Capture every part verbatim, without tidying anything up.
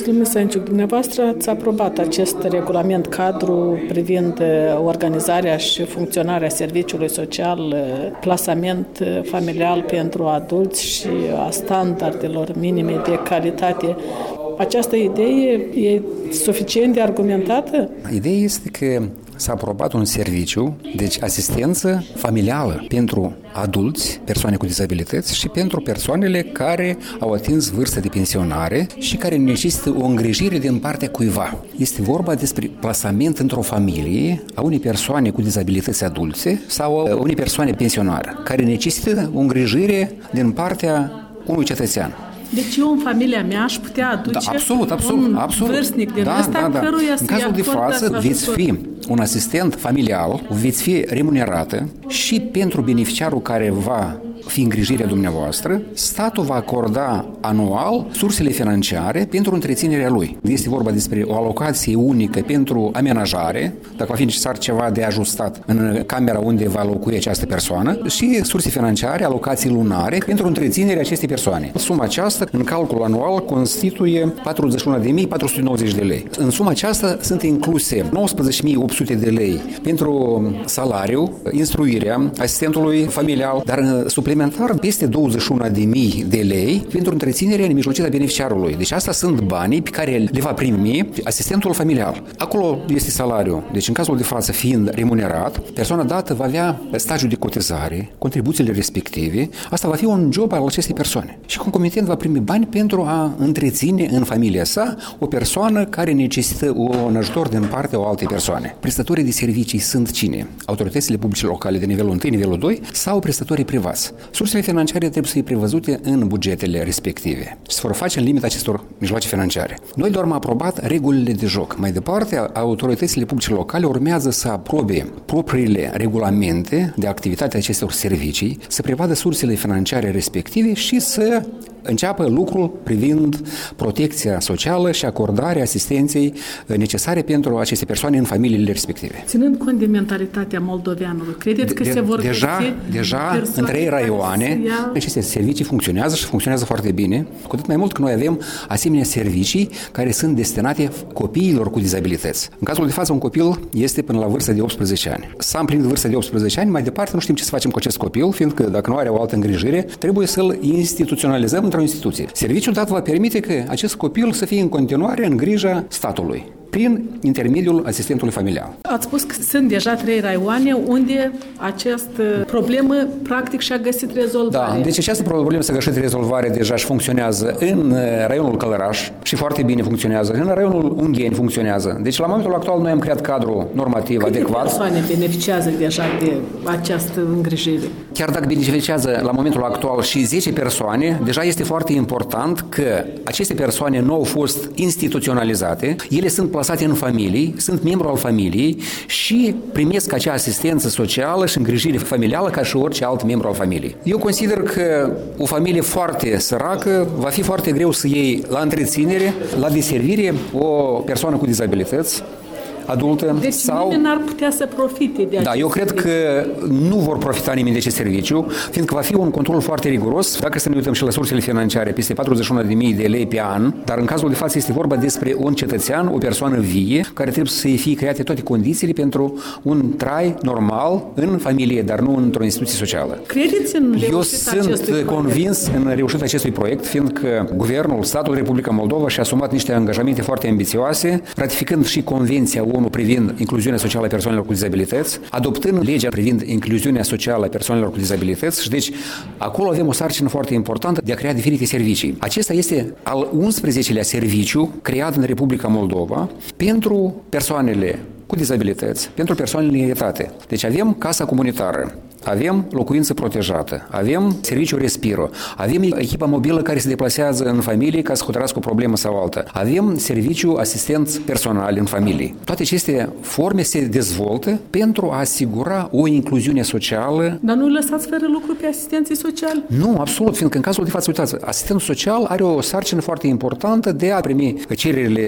Domnule Sănciuc, dumneavoastră ați aprobat acest regulament cadru privind organizarea și funcționarea serviciului social, plasament familial pentru adulți și a standardelor minime de calitate. Această idee e suficient de argumentată? Ideea este că s-a aprobat un serviciu, deci asistență familială pentru adulți, persoane cu dizabilități și pentru persoanele care au atins vârsta de pensionare și care necesită o îngrijire din partea cuiva. Este vorba despre plasament într-o familie a unei persoane cu dizabilități adulte sau a unei persoane pensionare care necesită o îngrijire din partea unui cetățean. Deci eu în familia mea aș putea aduce da, absolut, absolut, un absolut. vârstnic din da, ăsta da, da. căruia în cazul de față veți fi un asistent familial, veți fi remunerată și pentru beneficiarul care va fi îngrijirea dumneavoastră, statul va acorda anual sursele financiare pentru întreținerea lui. Este vorba despre o alocație unică pentru amenajare, dacă va fi necesar ceva de ajustat în camera unde va locui această persoană, și surse financiare, alocații lunare pentru întreținerea acestei persoane. Suma aceasta, în calcul anual, constituie patruzeci și unu de mii patru sute nouăzeci de lei. În suma aceasta sunt incluse nouăsprezece mii opt sute de lei pentru salariu, instruirea asistentului familial, dar suplimentar peste douăzeci și unu de mii de lei pentru întreținerea nemijlocită a beneficiarului. Deci asta sunt banii pe care le va primi asistentul familial. Acolo este salariul. Deci în cazul de față, fiind remunerat, persoana dată va avea stagiul de cotizare, contribuțiile respective. Asta va fi un job al acestei persoane. Și concomitent va primi bani pentru a întreține în familia sa o persoană care necesită un ajutor din partea o alte persoane. Prestatorii de servicii sunt cine? Autoritățile publice locale de nivelul unu, nivelul doi sau prestatorii privați. Sursele financiare trebuie să fie prevăzute în bugetele respective și se vor face în limita acestor mijloace financiare. Noi doar am aprobat regulile de joc. Mai departe, autoritățile publice locale urmează să aprobe propriile regulamente de activitate a acestor servicii, să prevadă sursele financiare respective și să înceapă lucrul privind protecția socială și acordarea asistenței necesare pentru aceste persoane în familiile respective. Ținând cont de mentalitatea moldoveanului, credeți că de, se vor deja, deja în trei raioane ia... aceste servicii funcționează și funcționează foarte bine, cu atât mai mult că noi avem asemenea servicii care sunt destinate copiilor cu dizabilități. În cazul de față, un copil este până la vârsta de optsprezece ani. S-a împlinit vârsta de optsprezece ani, mai departe nu știm ce să facem cu acest copil, fiindcă dacă nu are o altă îngrijire, trebuie să-l instituționalizăm într-o instituție. Serviciul dat va permite că acest copil să fie în continuare în grija statului, prin intermediul asistentului familial. Ați spus că sunt deja trei raioane unde această problemă practic și-a găsit rezolvare. Da, deci această problemă s-a găsit rezolvare deja și funcționează în raionul Călăraș și foarte bine funcționează. În raionul Ungheni funcționează. Deci la momentul actual noi am creat cadrul normativ Câte adecvat. Câte persoane beneficiază deja de această îngrijire? Chiar dacă beneficiază la momentul actual și zece persoane, deja este foarte important că aceste persoane nu au fost instituționalizate, ele sunt plasate în familii, sunt membru al familiei și primesc acea asistență socială și îngrijire familială ca și orice alt membru al familiei. Eu consider că o familie foarte săracă va fi foarte greu să iei la întreținere, la deservire o persoană cu dizabilități adultă. Deci sau... nimeni n-ar putea să profite de acest Da, eu cred serviciu. că nu vor profita nimeni de acest serviciu, fiindcă va fi un control foarte riguros. Dacă să ne uităm și la sursele financiare, peste patruzeci și unu de mii de lei pe an, dar în cazul de față este vorba despre un cetățean, o persoană vie, care trebuie să fie create toate condițiile pentru un trai normal în familie, dar nu într-o instituție socială. Credeți în reușita Eu acestui sunt proiect? convins în reușita acestui proiect, fiindcă Guvernul, statul Republica Moldova și-a asumat niște angajamente foarte ambițioase, ratificând și Convenția O N U privind incluziunea socială a persoanelor cu dizabilități, adoptând legea privind incluziunea socială a persoanelor cu dizabilități și deci acolo avem o sarcină foarte importantă de a crea diferite servicii. Acesta este al unsprezecelea serviciu creat în Republica Moldova pentru persoanele cu dizabilități, pentru persoanele în etate. Deci avem casa comunitară, avem locuință protejată, avem serviciul Respiro, avem echipa mobilă care se deplasează în familie ca să hotărască o problemă sau alta, avem serviciul asistenți personali în familie. Toate aceste forme se dezvoltă pentru a asigura o incluziune socială. Dar nu lăsați fără lucru pe asistenții sociali? Nu, absolut, fiindcă în cazul de față, uitați, asistentul social are o sarcină foarte importantă de a primi cererile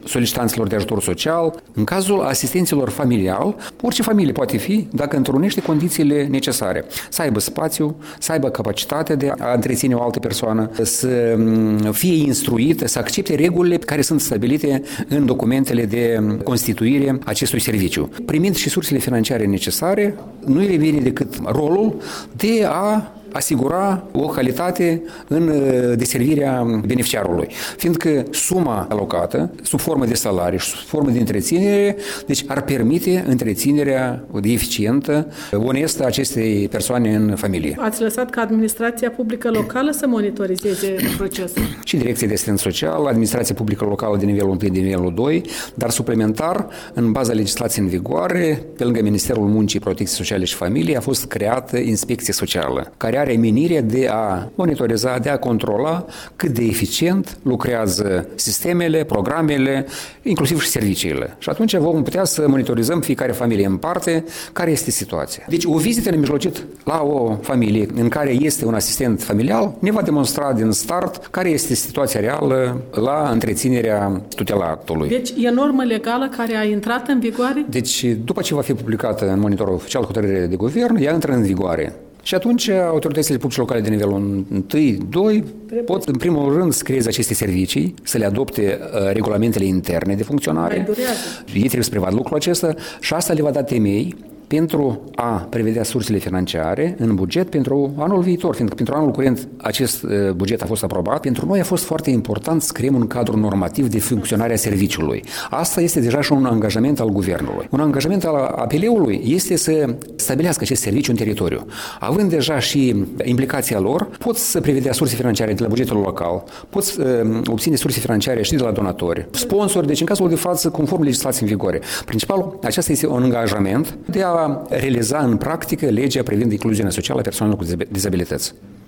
solicitanților de ajutor social, în cazul asistenților familial, orice familie poate fi dacă întrunește condițiile necesare. Să aibă spațiu, să aibă capacitatea de a întreține o altă persoană, să fie instruită, să accepte regulile care sunt stabilite în documentele de constituire acestui serviciu. Primind și sursele financiare necesare, nu îi revine decât rolul de a asigura o calitate în deservirea beneficiarului. Fiindcă suma alocată, sub formă de salarii și sub formă de întreținere, deci ar permite întreținerea eficientă, onestă a acestei persoane în familie. Ați lăsat ca administrația publică locală să monitorizeze procesul? Și Direcția de Asistență Socială, administrația publică locală de nivelul unu, de nivelul doi, dar suplimentar, în baza legislației în vigoare, pe lângă Ministerul Muncii, Protecției Sociale și Familiei, a fost creată Inspecție Socială, care are menirea de a monitoriza, de a controla cât de eficient lucrează sistemele, programele, inclusiv și serviciile. Și atunci vom putea să monitorizăm fiecare familie în parte care este situația. Deci o vizită nemijlocit la o familie în care este un asistent familial ne va demonstra din start care este situația reală la întreținerea tutelatului. Deci e normă legală care a intrat în vigoare? Deci după ce va fi publicată în monitorul oficial hotărâre de guvern, ea intră în vigoare. Și atunci autoritățile publice locale de nivelul unu, doi pot în primul rând să creeze aceste servicii, să le adopte uh, regulamentele interne de funcționare. Ei trebuie să prevadă lucrul acesta și asta le va da temei pentru a prevedea sursele financiare în buget pentru anul viitor, fiindcă pentru anul curent acest buget a fost aprobat. Pentru noi a fost foarte important să creăm un cadru normativ de funcționare a serviciului. Asta este deja și un angajament al guvernului. Un angajament al A P L-ului este să stabilească acest serviciu în teritoriu. Având deja și implicația lor, pot să prevedea surse financiare de la bugetul local, pot să obține surse financiare și de la donatori, sponsori, deci în cazul de față, conform legislației în vigoare. Principalul, acesta este un angajament de a realiza în practică legea privind incluziunea socială a persoanelor cu dizabilități.